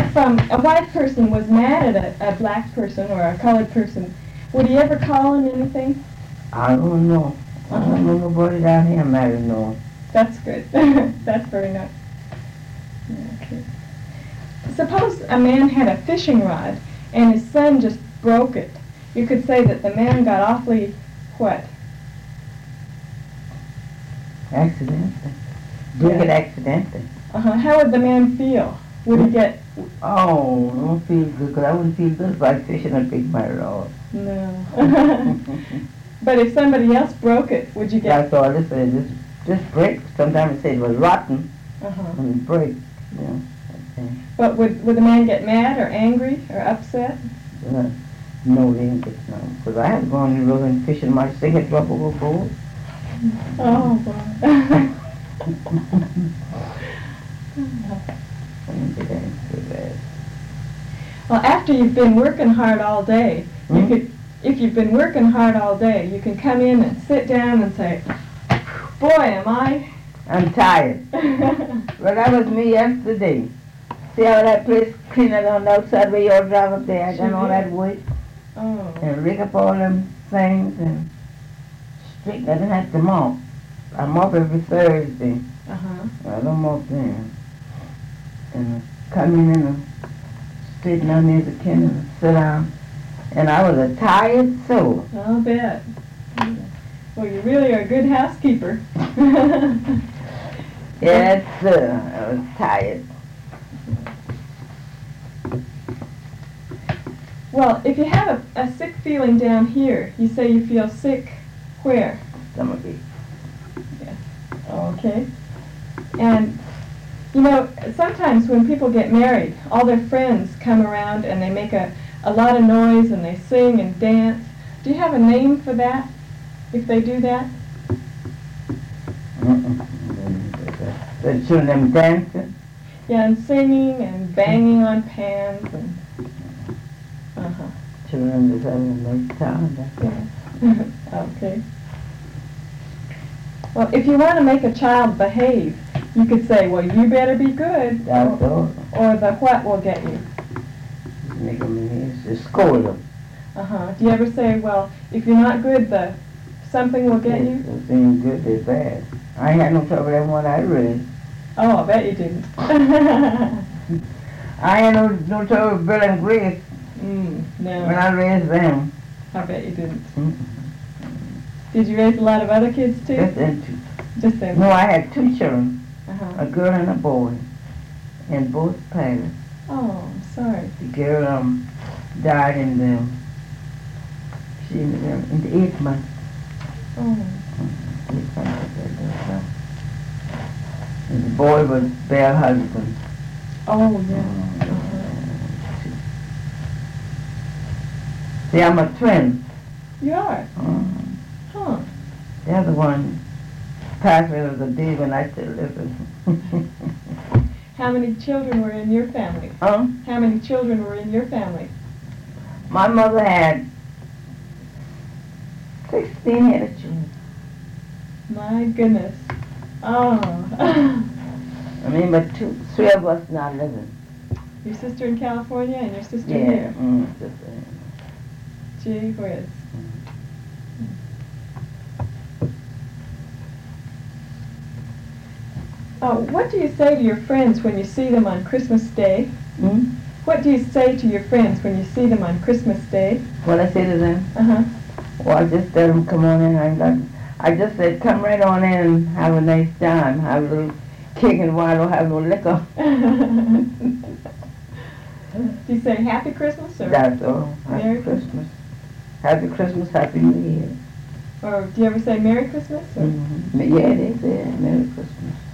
If a white person was mad at a black person or a colored person, would he ever call him anything? I don't know. I don't know nobody down here married no. That's good. That's very nice. Okay. Suppose a man had a fishing rod and his son just broke it. You could say that the man got awfully, what? Accidentally. Did it accidentally. How would the man feel? Would he get... Oh, I don't feel good, because I wouldn't feel good if I fishing a big my rod. No. But if somebody else broke it, would you get... That's all it said, just break. Sometimes it said it was rotten and break. Yeah. Okay. But would the man get mad or angry or upset? No, they didn't get no. Because I had gone in the river and fishing my second drop overboard. Oh, boy. Well, after you've been working hard all day, you could, if you've been working hard all day, you can come in and sit down and say, boy, I'm tired. Well, that was me yesterday. See how that place cleaned it on the outside where you all drive up there? I done all that work. Oh. And rig up all them things and straighten. I didn't have to mop. I mop every Thursday. I don't mop then. And come in and straighten down there the kin and sit down. And I was a tired soul. I'll bet. Well, you really are a good housekeeper. Yes, sir. I was tired. Well, if you have a sick feeling down here, you say you feel sick where? Stomachache. Yeah. Okay. And, you know, sometimes when people get married, all their friends come around and they make a lot of noise and they sing and dance. Do you have a name for that, if they do that? The children dancing? Yeah, and singing and banging on pans and... Children just having a nice time. Yeah. Okay. Well, if you want to make a child behave, you could say, well, you better be good. That's all. Or the what will get you. Make them just scold them. Do you ever say, well, if you're not good, the something will get you? If they're being good, they're bad. I ain't had no trouble with that one I read. Oh, I bet you didn't. I ain't no trouble with Bill and Grace. No. When I raised them. I bet you didn't. Did you raise a lot of other kids too? Just them two. Just them. No, I had two children, Uh-huh. a girl and a boy, and both parents. Oh, I'm sorry. The girl died in the 8th month. Oh. 8th month. And the boy was their husband. Oh, yeah. See, I'm a twin. You are? Huh. The other one passed away the day when I still living. How many children were in your family? Huh? How many children were in your family? My mother had 16 head of children. My goodness. Oh. I mean, but three of us not living. Your sister in California and your sister Yeah. here? Sister. Gee whiz. Oh, what do you say to your friends when you see them on Christmas Day? What do you say to your friends when you see them on Christmas Day? What I say to them? Well, I just tell them, come on in. I just said, come right on in and have a nice time. Have a little cake and wine, don't have no liquor. Do you say Happy Christmas? Or That's all. Merry Christmas. Happy Christmas, Happy New Year. Or do you ever say Merry Christmas? Or? Yeah, they say Merry Christmas.